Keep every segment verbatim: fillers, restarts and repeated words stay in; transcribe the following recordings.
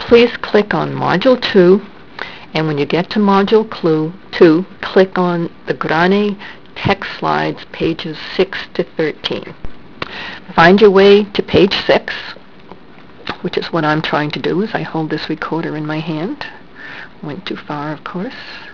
please click on Module two, and when you get to Module two, click on the Grane text slides, pages six to thirteen. Find your way to page six, which is what I'm trying to do as I hold this recorder in my hand. Went too far, of course.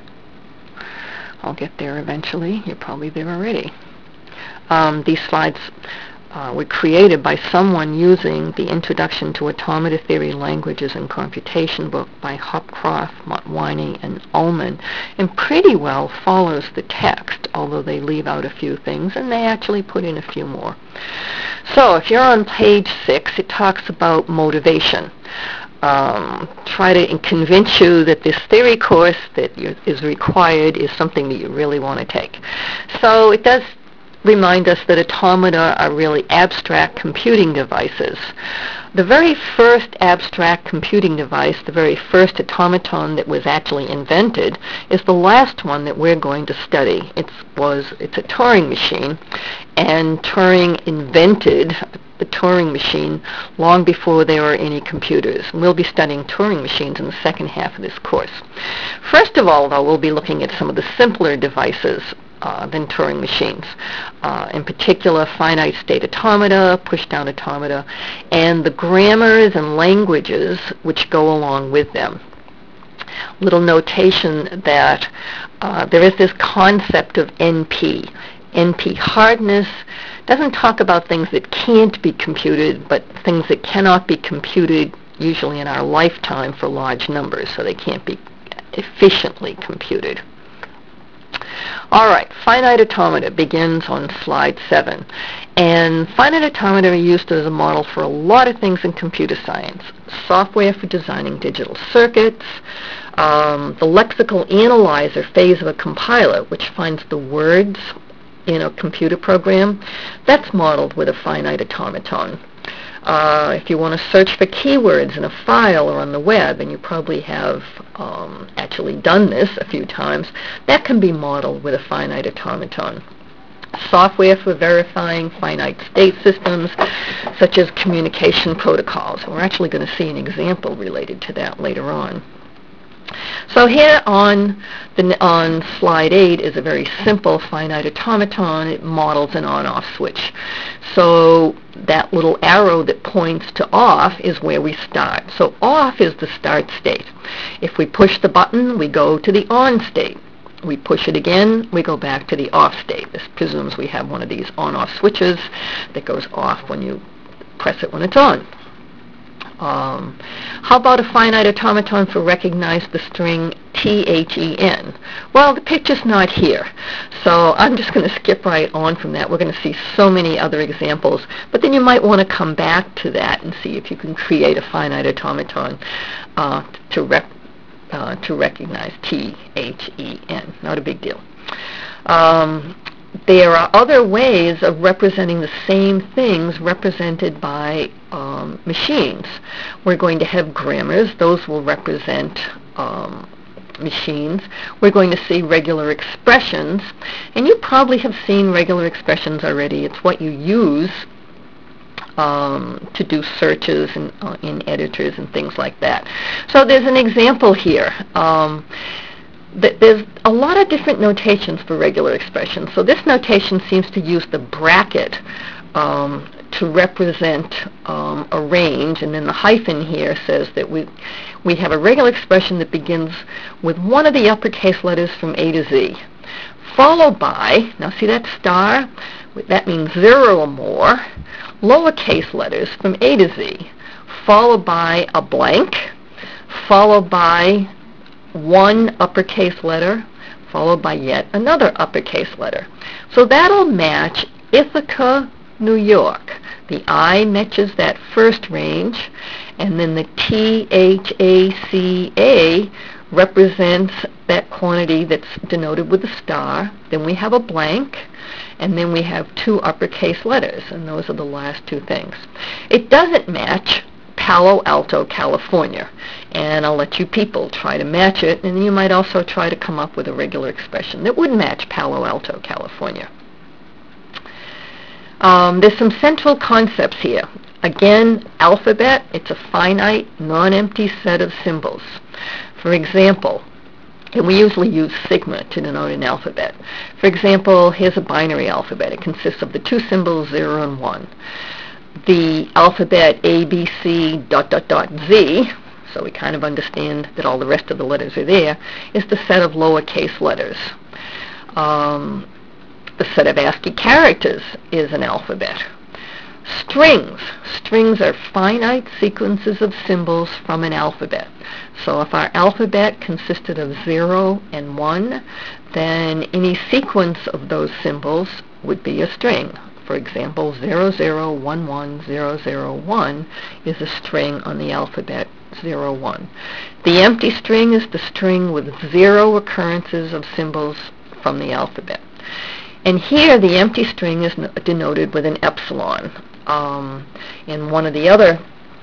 I'll get there eventually. You're probably there already. Um, these slides uh, were created by someone using the Introduction to Automata Theory, Languages, and Computation book by Hopcroft, Motwani, and Ullman, and pretty well follows the text, although they leave out a few things, and they actually put in a few more. So if you're on page six, it talks about motivation. Um, try to convince you that this theory course that is required is something that you really want to take. So it does remind us that automata are really abstract computing devices. The very first abstract computing device, the very first automaton that was actually invented, is the last one that we're going to study. It was, it's a Turing machine, and Turing invented the Turing machine long before there were any computers. And we'll be studying Turing machines in the second half of this course. First of all, though, we'll be looking at some of the simpler devices Uh, than Turing machines. Uh, in particular, finite state automata, push-down automata, and the grammars and languages which go along with them. Little notation that uh, there is this concept of N P. N P hardness doesn't talk about things that can't be computed, but things that cannot be computed usually in our lifetime for large numbers, so they can't be efficiently computed. All right, finite automata begins on slide seven. And finite automata are used as a model for a lot of things in computer science. Software for designing digital circuits, um, the lexical analyzer phase of a compiler, which finds the words in a computer program, that's modeled with a finite automaton. Uh, if you want to search for keywords in a file or on the web, and you probably have um, actually done this a few times, that can be modeled with a finite automaton. Software for verifying finite state systems, such as communication protocols. We're actually going to see an example related to that later on. So here on, the, on slide eight is a very simple finite automaton. It models an on-off switch. So that little arrow that points to off is where we start. So off is the start state. If we push the button, we go to the on state. We push it again, we go back to the off state. This presumes we have one of these on-off switches that goes off when you press it when it's on. Um, how about a finite automaton for recognize the string T H E N? Well, the picture's not here, so I'm just going to skip right on from that. We're going to see so many other examples, but then you might want to come back to that and see if you can create a finite automaton uh, to, rec uh, to recognize T H E N. Not a big deal. Um, There are other ways of representing the same things represented by um, machines. We're going to have grammars. Those will represent um, machines. We're going to see regular expressions. And you probably have seen regular expressions already. It's what you use um, to do searches in, uh, in editors and things like that. So there's an example here. Um, There's a lot of different notations for regular expressions. So this notation seems to use the bracket um, to represent um, a range, and then the hyphen here says that we, we have a regular expression that begins with one of the uppercase letters from A to Z, followed by, now see that star? That means zero or more, lowercase letters from A to Z, followed by a blank, followed by one uppercase letter, followed by yet another uppercase letter. So that'll match Ithaca, New York. The I matches that first range, and then the T H A C A represents that quantity that's denoted with a star. Then we have a blank, and then we have two uppercase letters, and those are the last two things. It doesn't match Palo Alto, California, and I'll let you people try to match it, and you might also try to come up with a regular expression that would match Palo Alto, California. Um, there's some central concepts here. Again, alphabet, it's a finite, non-empty set of symbols. For example, and we usually use sigma to denote an alphabet. For example, here's a binary alphabet. It consists of the two symbols zero and one. The alphabet A, B, C, dot, dot, dot, Z, so we kind of understand that all the rest of the letters are there, is the set of lowercase letters. Um, the set of ASCII characters is an alphabet. Strings. Strings are finite sequences of symbols from an alphabet. So if our alphabet consisted of zero and one, then any sequence of those symbols would be a string. For example, zero zero one one zero zero one is a string on the alphabet zero one. The empty string is the string with zero occurrences of symbols from the alphabet. And here the empty string is denoted with an epsilon. Um, in one of the other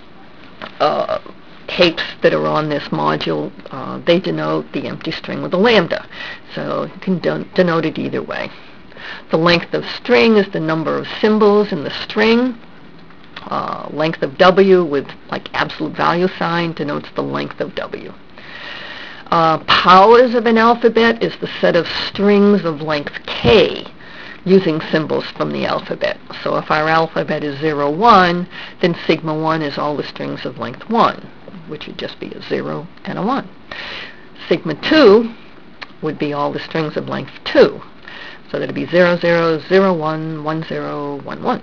uh, tapes that are on this module, uh, they denote the empty string with a lambda. So you can den- denote it either way. The length of string is the number of symbols in the string. Uh, length of W with like absolute value sign denotes the length of W. Uh, powers of an alphabet is the set of strings of length K using symbols from the alphabet. So if our alphabet is zero one, then sigma one is all the strings of length one, which would just be a zero and a one. Sigma two would be all the strings of length two. So that would be zero zero zero one one zero one one.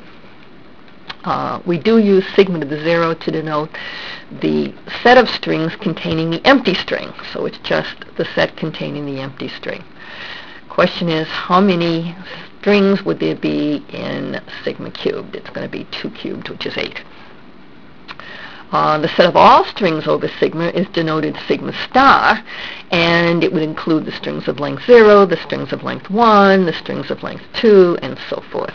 Uh, we do use sigma to the zero to denote the set of strings containing the empty string. So it's just the set containing the empty string. Question is, how many strings would there be in sigma cubed? It's going to be two cubed, which is eight. Uh, the set of all strings over sigma is denoted sigma star, and it would include the strings of length zero, the strings of length one, the strings of length two, and so forth.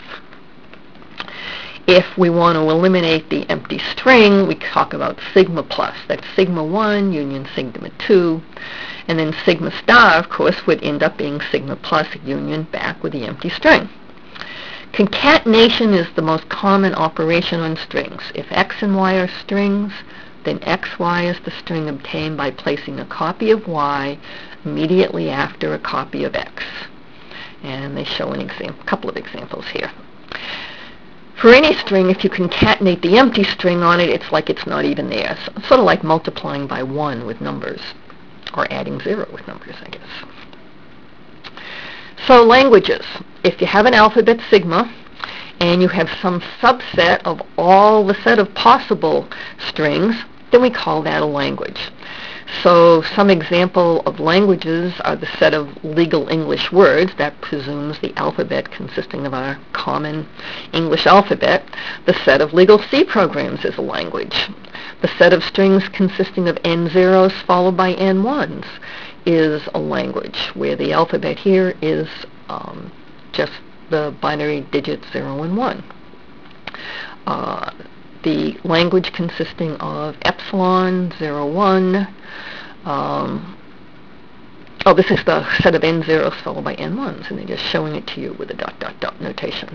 If we want to eliminate the empty string, we talk about sigma plus. That's sigma one union sigma two. And then sigma star, of course, would end up being sigma plus union back with the empty string. Concatenation is the most common operation on strings. If x and y are strings, then xy is the string obtained by placing a copy of y immediately after a copy of x. And they show an example, a couple of examples here. For any string, if you concatenate the empty string on it, it's like it's not even there. So it's sort of like multiplying by one with numbers, or adding zero with numbers, I guess. So languages. If you have an alphabet sigma, and you have some subset of all the set of possible strings, then we call that a language. So some example of languages are the set of legal English words. That presumes the alphabet consisting of our common English alphabet. The set of legal C programs is a language. The set of strings consisting of N zeros followed by N ones is a language, where the alphabet here is um, just the binary digits zero and one. Uh, the language consisting of epsilon, zero, one. Um, oh, this is the set of N zeros followed by N ones, and they're just showing it to you with a dot, dot, dot notation.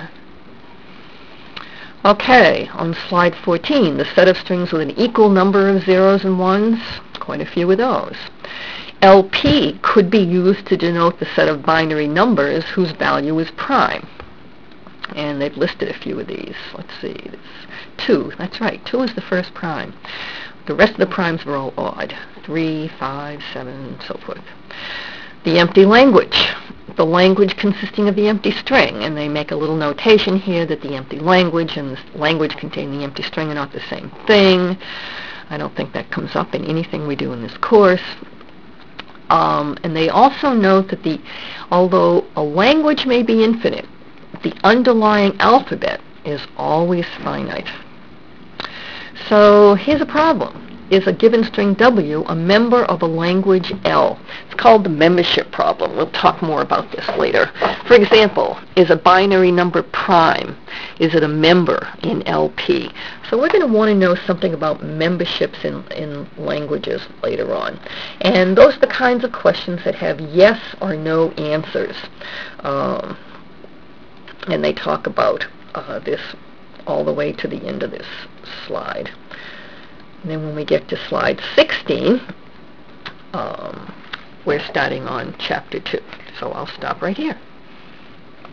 Okay, on slide fourteen, the set of strings with an equal number of zeros and ones, quite a few of those. L P could be used to denote the set of binary numbers whose value is prime. And they've listed a few of these. Let's see, it's two, that's right, two is the first prime. The rest of the primes were all odd, three, five, seven, so forth. The empty language, the language consisting of the empty string, and they make a little notation here that the empty language and the language containing the empty string are not the same thing. I don't think that comes up in anything we do in this course. Um, and they also note that the, although a language may be infinite, the underlying alphabet is always finite. So here's a problem. Is a given string W a member of a language L? It's called the membership problem. We'll talk more about this later. For example, is a binary number prime? Is it a member in L P? So we're going to want to know something about memberships in, in languages later on. And those are the kinds of questions that have yes or no answers. Um, and they talk about uh, this all the way to the end of this slide. And then when we get to slide sixteen, um, we're starting on chapter two. So I'll stop right here.